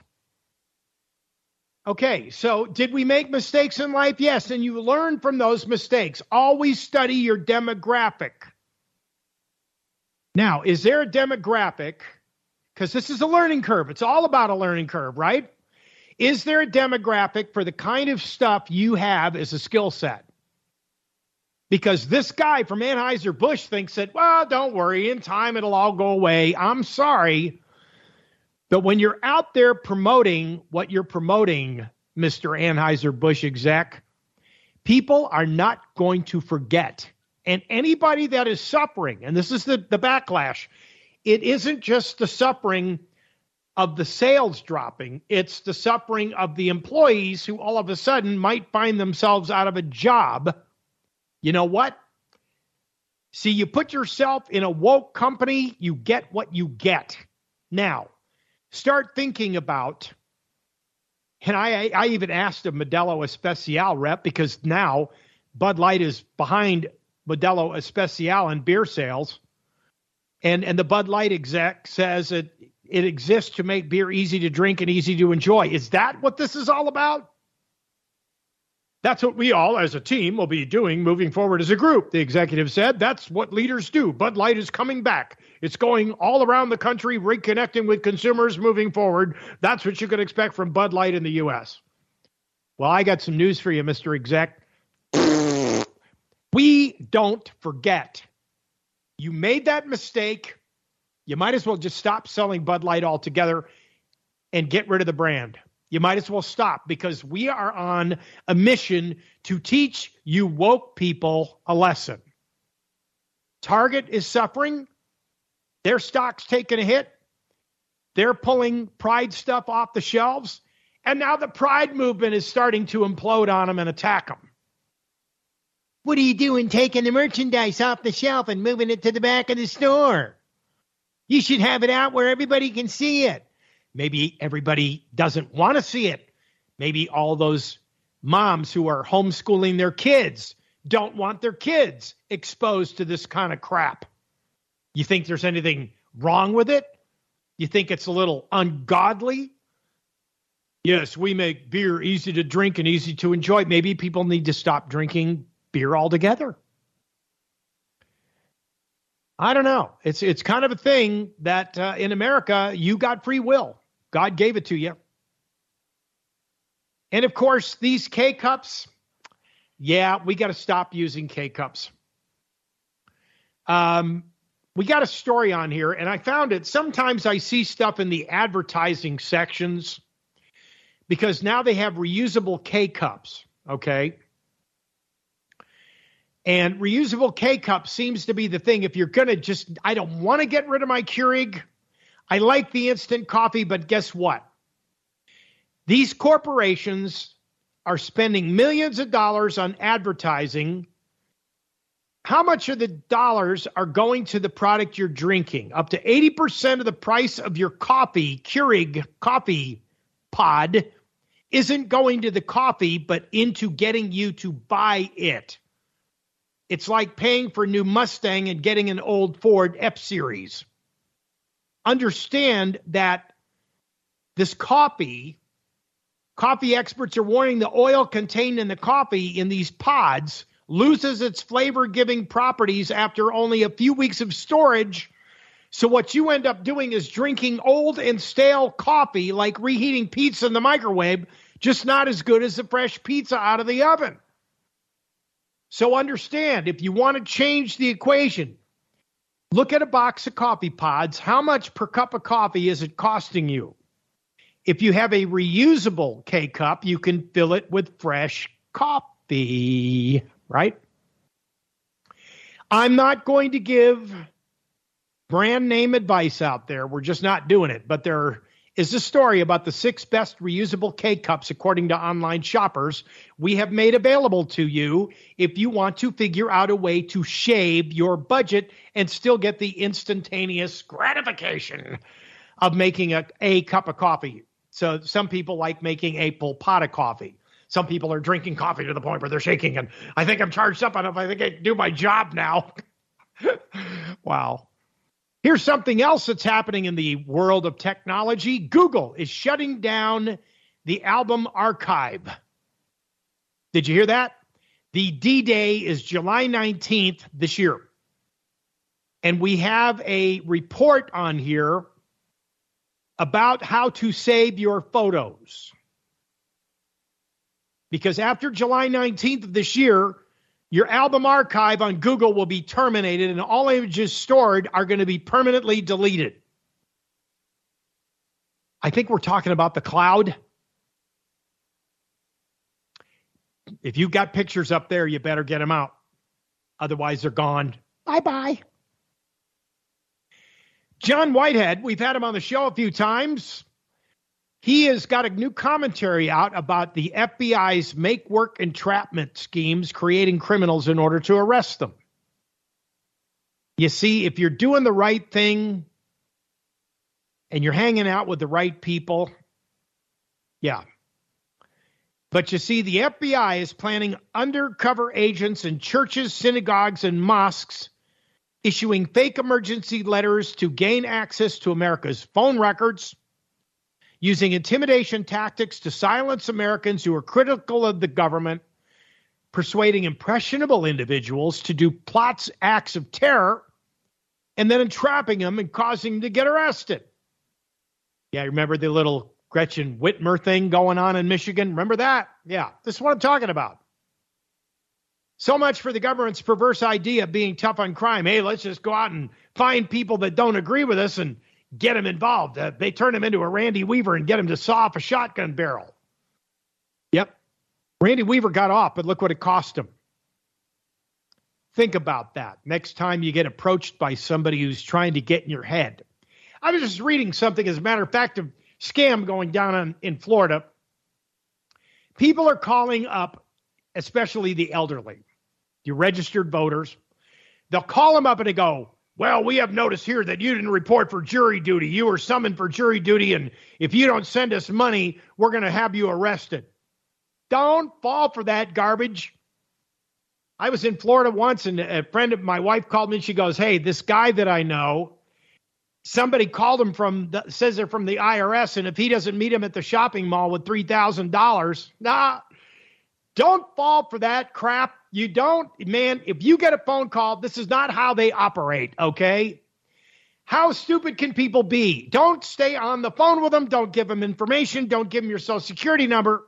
Okay, so did we make mistakes in life? Yes, and you learn from those mistakes. Always study your demographic. Now, is there a demographic? Because this is a learning curve. It's all about a learning curve, right? Is there a demographic for the kind of stuff you have as a skill set? Because this guy from Anheuser-Busch thinks that, well, don't worry, in time it'll all go away. I'm sorry. But when you're out there promoting what you're promoting, Mr. Anheuser-Busch exec, people are not going to forget. And anybody that is suffering, and this is the backlash, it isn't just the suffering of the sales dropping. It's the suffering of the employees who all of a sudden might find themselves out of a job. You know what? See, you put yourself in a woke company, you get what you get. Now, start thinking about, and I even asked a Modelo Especial rep, because now Bud Light is behind Modelo Especial in beer sales. And the Bud Light exec says it exists to make beer easy to drink and easy to enjoy. Is that what this is all about? That's what we all as a team will be doing moving forward as a group, the executive said. That's what leaders do. Bud Light is coming back. It's going all around the country, reconnecting with consumers moving forward. That's what you can expect from Bud Light in the U.S. Well, I got some news for you, Mr. Exec. We don't forget. You made that mistake. You might as well just stop selling Bud Light altogether and get rid of the brand. You might as well stop, because we are on a mission to teach you woke people a lesson. Target is suffering. Their stock's taking a hit. They're pulling Pride stuff off the shelves. And now the Pride movement is starting to implode on them and attack them. What are you doing taking the merchandise off the shelf and moving it to the back of the store? You should have it out where everybody can see it. Maybe everybody doesn't want to see it. Maybe all those moms who are homeschooling their kids don't want their kids exposed to this kind of crap. You think there's anything wrong with it? You think it's a little ungodly? Yes, we make beer easy to drink and easy to enjoy. Maybe people need to stop drinking beer altogether. I don't know. It's kind of a thing that in America, you got free will. God gave it to you. And of course, these K-Cups, yeah, we got to stop using K-Cups. We got a story on here, and I found it. Sometimes I see stuff in the advertising sections because now they have reusable K-Cups, okay? And reusable K-Cup seems to be the thing. If you're going to just, I don't want to get rid of my Keurig. I like the instant coffee, but guess what? These corporations are spending millions of dollars on advertising. How much of the dollars are going to the product you're drinking? Up to 80% of the price of your coffee, Keurig coffee pod, isn't going to the coffee, but into getting you to buy it. It's like paying for a new Mustang and getting an old Ford F-Series. Understand that this coffee experts are warning the oil contained in the coffee in these pods loses its flavor-giving properties after only a few weeks of storage. So what you end up doing is drinking old and stale coffee, like reheating pizza in the microwave, just not as good as the fresh pizza out of the oven. So understand, if you want to change the equation, look at a box of coffee pods. How much per cup of coffee is it costing you? If you have a reusable K-Cup, you can fill it with fresh coffee, right? I'm not going to give brand name advice out there. We're just not doing it. But there is a story about the 6 best reusable K-Cups according to online shoppers we have made available to you if you want to figure out a way to shave your budget and still get the instantaneous gratification of making a cup of coffee. So some people like making a full pot of coffee. Some people are drinking coffee to the point where they're shaking, and I think I'm charged up enough. I think I can do my job now. Wow. Here's something else that's happening in the world of technology. Google is shutting down the album archive. Did you hear that? The D-Day is July 19th this year. And we have a report on here about how to save your photos. Because after July 19th of this year, your album archive on Google will be terminated and all images stored are going to be permanently deleted. I think we're talking about the cloud. If you've got pictures up there, you better get them out. Otherwise, they're gone. Bye-bye. John Whitehead, we've had him on the show a few times. He has got a new commentary out about the FBI's make-work entrapment schemes creating criminals in order to arrest them. You see, if you're doing the right thing and you're hanging out with the right people, yeah. But you see, the FBI is planning undercover agents in churches, synagogues, and mosques issuing fake emergency letters to gain access to America's phone records, using intimidation tactics to silence Americans who are critical of the government, persuading impressionable individuals to do plots, acts of terror, and then entrapping them and causing them to get arrested. Yeah, remember the little Gretchen Whitmer thing going on in Michigan? Remember that? Yeah, this is what I'm talking about. So much for the government's perverse idea of being tough on crime. Hey, let's just go out and find people that don't agree with us and get him involved. They turn him into a Randy Weaver and get him to saw off a shotgun barrel. Yep. Randy Weaver got off, but look what it cost him. Think about that. Next time you get approached by somebody who's trying to get in your head. I was just reading something, as a matter of fact, a scam going down in Florida. People are calling up, especially the elderly, the registered voters. They'll call them up and they go, well, we have noticed here that you didn't report for jury duty. You were summoned for jury duty, and if you don't send us money, we're going to have you arrested. Don't fall for that garbage. I was in Florida once, and a friend of my wife called me, and she goes, hey, this guy that I know, somebody called him says they're from the IRS, and if he doesn't meet him at the shopping mall with $3,000, don't fall for that crap. You don't, man, if you get a phone call, this is not how they operate, okay? How stupid can people be? Don't stay on the phone with them. Don't give them information. Don't give them your social security number.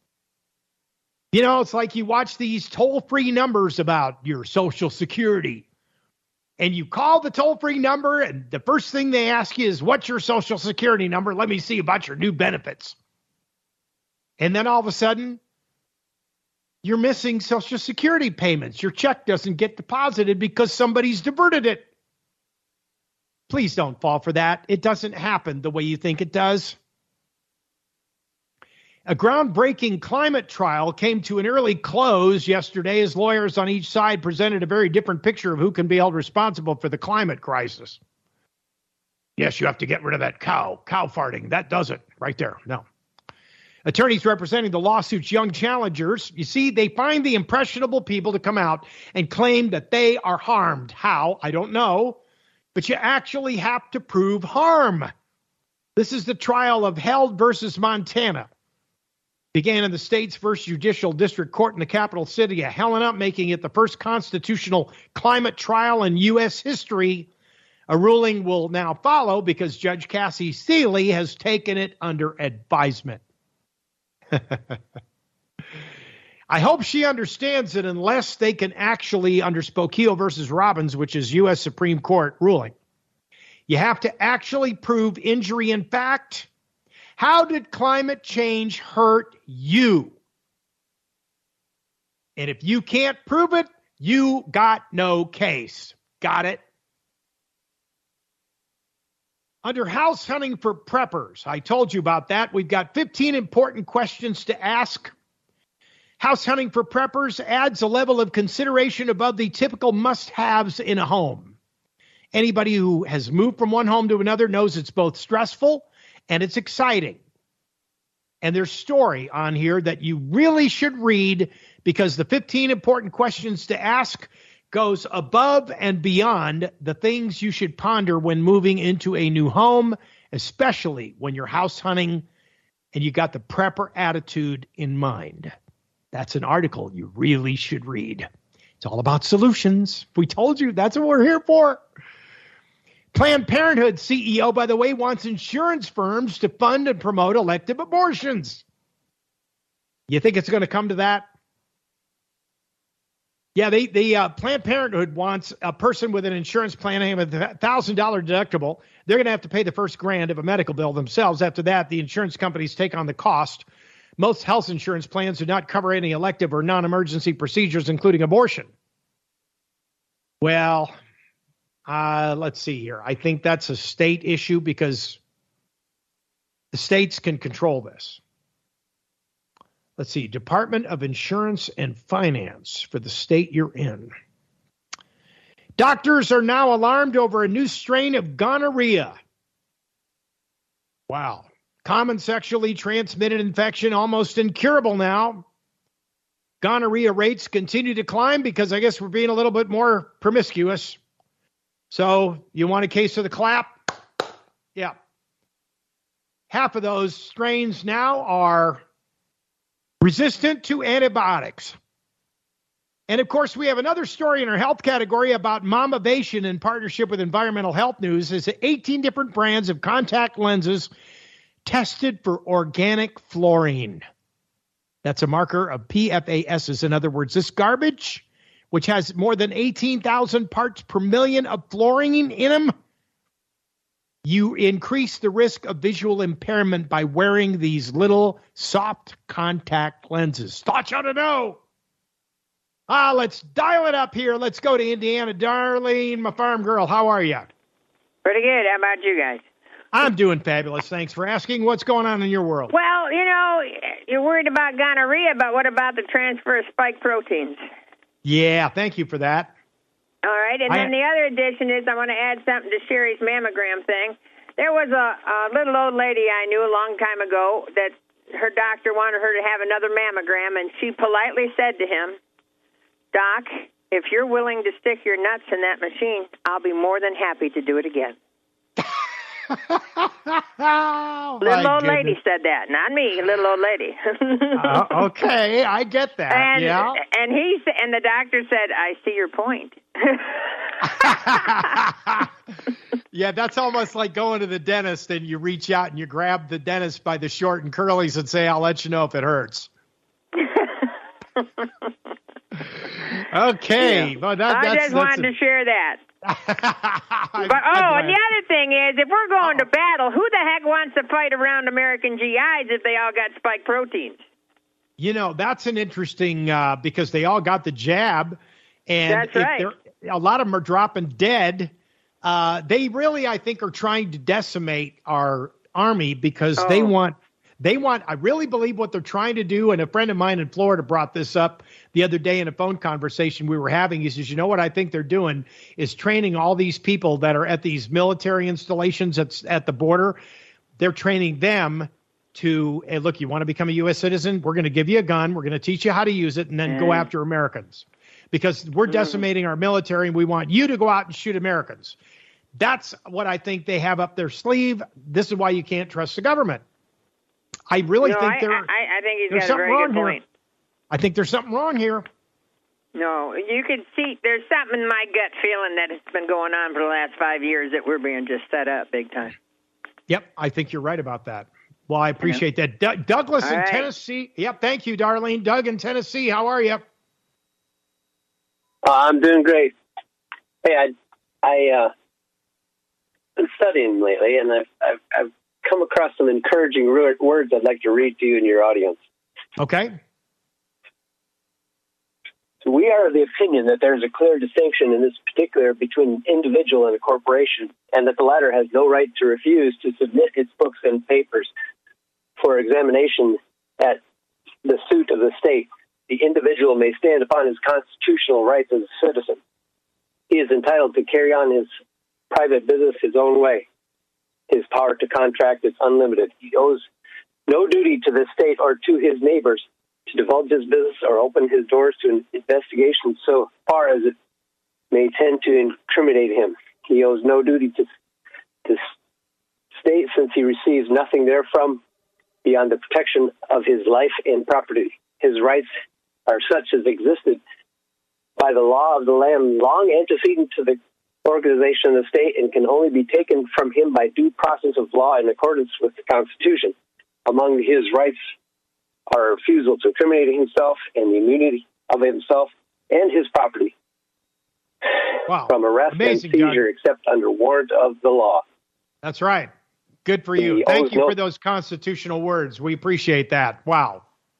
You know, it's like you watch these toll-free numbers about your social security. And you call the toll-free number, and the first thing they ask you is, what's your social security number? Let me see about your new benefits. And then all of a sudden, you're missing social security payments. Your check doesn't get deposited because somebody's diverted it. Please don't fall for that. It doesn't happen the way you think it does. A groundbreaking climate trial came to an early close yesterday as lawyers on each side presented a very different picture of who can be held responsible for the climate crisis. Yes, you have to get rid of that cow farting. That does it right there. No. Attorneys representing the lawsuit's young challengers, you see, they find the impressionable people to come out and claim that they are harmed. How? I don't know. But you actually have to prove harm. This is the trial of Held versus Montana. Began in the state's first judicial district court in the capital city of Helena, making it the first constitutional climate trial in U.S. history. A ruling will now follow because Judge Cassie Seeley has taken it under advisement. I hope she understands that unless they can actually, under Spokio versus Robbins, which is U.S. Supreme Court ruling, you have to actually prove injury in fact. How did climate change hurt you? And if you can't prove it, you got no case. Got it? Under house hunting for preppers, I told you about that. We've got 15 important questions to ask. House hunting for preppers adds a level of consideration above the typical must-haves in a home. Anybody who has moved from one home to another knows it's both stressful and it's exciting. And there's story on here that you really should read because the 15 important questions to ask goes above and beyond the things you should ponder when moving into a new home, especially when you're house hunting and you got the prepper attitude in mind. That's an article you really should read. It's all about solutions. We told you that's what we're here for. Planned Parenthood CEO, by the way, wants insurance firms to fund and promote elective abortions. You think it's going to come to that? Yeah, the Planned Parenthood wants a person with an insurance plan with a $1,000 deductible. They're going to have to pay the first $1,000 of a medical bill themselves. After that, the insurance companies take on the cost. Most health insurance plans do not cover any elective or non-emergency procedures, including abortion. Well, let's see here. I think that's a state issue because the states can control this. Let's see, Department of Insurance and Finance for the state you're in. Doctors are now alarmed over a new strain of gonorrhea. Wow. Common sexually transmitted infection, almost incurable now. Gonorrhea rates continue to climb because I guess we're being a little bit more promiscuous. So you want a case of the clap? Yeah. Half of those strains now are resistant to antibiotics. And of course, we have another story in our health category about Momavation in partnership with Environmental Health News. Is 18 different brands of contact lenses tested for organic fluorine. That's a marker of PFAS. In other words, this garbage, which has more than 18,000 parts per million of fluorine in them, you increase the risk of visual impairment by wearing these little soft contact lenses. Thought you ought to know. Let's dial it up here. Let's go to Indiana. Darlene, my farm girl, how are you? Pretty good. How about you guys? I'm doing fabulous. Thanks for asking. What's going on in your world? Well, you know, you're worried about gonorrhea, but what about the transfer of spike proteins? Yeah, thank you for that. All right, and then the other addition is I want to add something to Sherry's mammogram thing. There was a little old lady I knew a long time ago that her doctor wanted her to have another mammogram, and she politely said to him, Doc, if you're willing to stick your nuts in that machine, I'll be more than happy to do it again. Little old lady said that, not me. Little old lady. Okay, I get that. And, yeah, and the doctor said, "I see your point." Yeah, that's almost like going to the dentist and you reach out and you grab the dentist by the short and curlies and say, "I'll let you know if it hurts." Okay, yeah. well, I just wanted to share that. And the other thing is, if we're going to battle, who the heck wants to fight around American GIs if they all got spike proteins? You know, that's an interesting, because they all got the jab, and that's right. A lot of them are dropping dead. They really, I think, are trying to decimate our army because they want, I really believe what they're trying to do, and a friend of mine in Florida brought this up the other day in a phone conversation we were having. He says, you know what I think they're doing is training all these people that are at these military installations at the border. They're training them to, hey, look, you want to become a U.S. citizen? We're going to give you a gun. We're going to teach you how to use it and then go after Americans because we're decimating our military and we want you to go out and shoot Americans. That's what I think they have up their sleeve. This is why you can't trust the government. I really think I think he's got a very good point. I think there's something wrong here. No, you can see there's something in my gut feeling that has been going on for the last 5 years that we're being just set up big time. Yep, I think you're right about that. Well, I appreciate that. Douglas in Tennessee. Yep, thank you, Darlene. Doug in Tennessee, how are you? I'm doing great. Hey, I been studying lately, and I've come across some encouraging words I'd like to read to you and your audience. Okay. We are of the opinion that there's a clear distinction in this particular between an individual and a corporation, and that the latter has no right to refuse to submit its books and papers for examination at the suit of the state. The individual may stand upon his constitutional rights as a citizen. He is entitled to carry on his private business his own way. His power to contract is unlimited. He owes no duty to the state or to his neighbors to divulge his business or open his doors to an investigation so far as it may tend to incriminate him. He owes no duty to state, since he receives nothing therefrom beyond the protection of his life and property. His rights are such as existed by the law of the land long antecedent to the organization of the state, and can only be taken from him by due process of law in accordance with the Constitution. Among his rights are refusal to incriminate himself and the immunity of himself and his property from arrest and seizure, except under warrant of the law. That's right. Good for you. Thank you for those constitutional words. We appreciate that. Wow.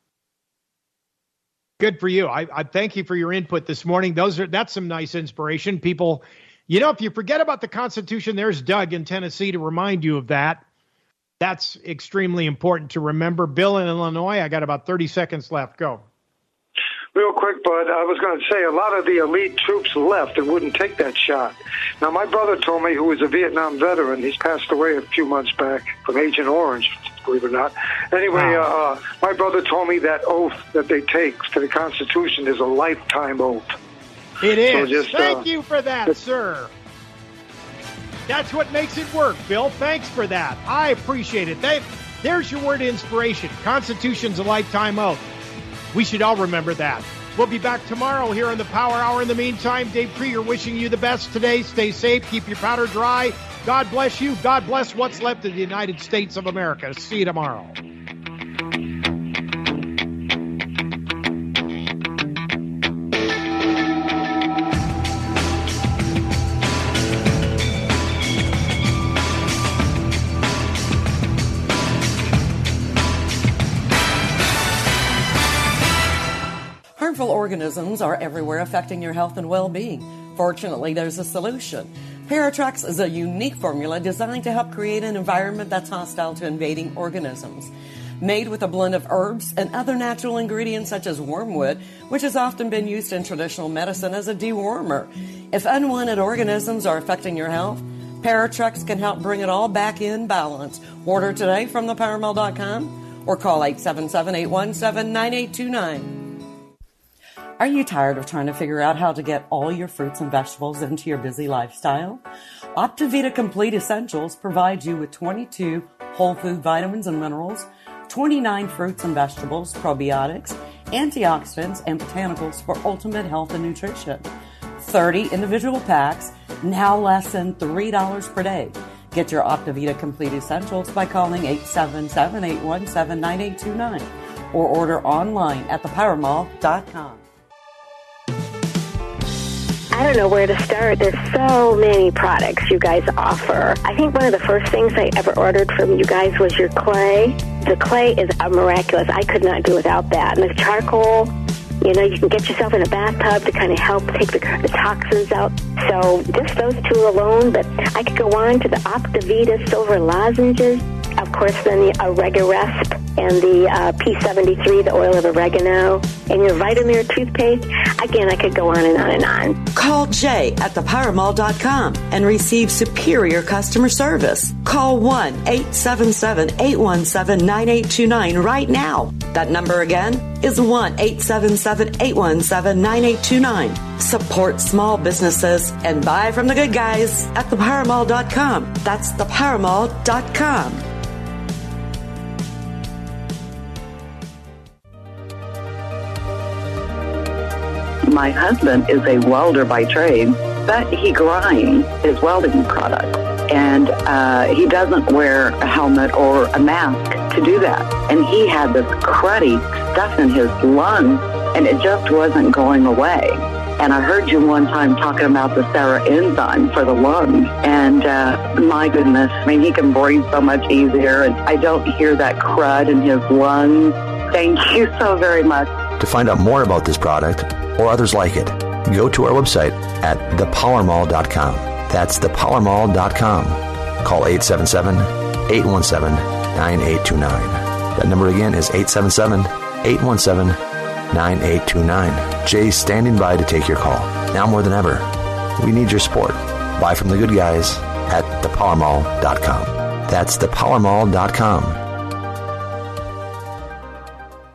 Good for you. I thank you for your input this morning. That's some nice inspiration. People, if you forget about the Constitution, there's Doug in Tennessee to remind you of that. That's extremely important to remember. Bill in Illinois, I got about 30 seconds left. Go. Real quick, Bud, I was going to say a lot of the elite troops left and wouldn't take that shot. Now, my brother told me, who was a Vietnam veteran, he's passed away a few months back from Agent Orange, believe it or not. Anyway, my brother told me that oath that they take to the Constitution is a lifetime oath. It is. So thank you for that, sir. That's what makes it work, Bill. Thanks for that. I appreciate it. There's your word inspiration. Constitution's a lifetime oath. We should all remember that. We'll be back tomorrow here on the Power Hour. In the meantime, Dave Krieger wishing you the best today. Stay safe. Keep your powder dry. God bless you. God bless what's left of the United States of America. See you tomorrow. Harmful organisms are everywhere, affecting your health and well-being. Fortunately, there's a solution. Paratrex is a unique formula designed to help create an environment that's hostile to invading organisms. Made with a blend of herbs and other natural ingredients such as wormwood, which has often been used in traditional medicine as a dewormer. If unwanted organisms are affecting your health, Paratrex can help bring it all back in balance. Order today from thepowermall.com or call 877-817-9829. Are you tired of trying to figure out how to get all your fruits and vegetables into your busy lifestyle? Optivita Complete Essentials provides you with 22 whole food vitamins and minerals, 29 fruits and vegetables, probiotics, antioxidants, and botanicals for ultimate health and nutrition. 30 individual packs, now less than $3 per day. Get your Optivita Complete Essentials by calling 877-817-9829 or order online at thepowermall.com. I don't know where to start. There's so many products you guys offer. I think one of the first things I ever ordered from you guys was your clay. The clay is miraculous. I could not do without that. And the charcoal, you can get yourself in a bathtub to kind of help take the toxins out. So just those two alone, but I could go on to the Optivita Silver Lozenges. Of course, then the Oregaresp and the P73, the oil of oregano, and your Vitamir toothpaste. Again, I could go on and on and on. Call Jay at thepowermall.com and receive superior customer service. Call 1-877-817-9829 right now. That number again is 1-877-817-9829. Support small businesses and buy from the good guys at thepowermall.com. That's thepowermall.com. My husband is a welder by trade, but he grinds his welding product. And he doesn't wear a helmet or a mask to do that. And he had this cruddy stuff in his lungs, and it just wasn't going away. And I heard you one time talking about the Sarah enzyme for the lungs. And my goodness, he can breathe so much easier. And I don't hear that crud in his lungs. Thank you so very much. To find out more about this product or others like it, go to our website at thepowermall.com. That's thepowermall.com. Call 877-817-9829. That number again is 877-817-9829. Jay's standing by to take your call. Now more than ever, we need your support. Buy from the good guys at thepowermall.com. That's thepowermall.com.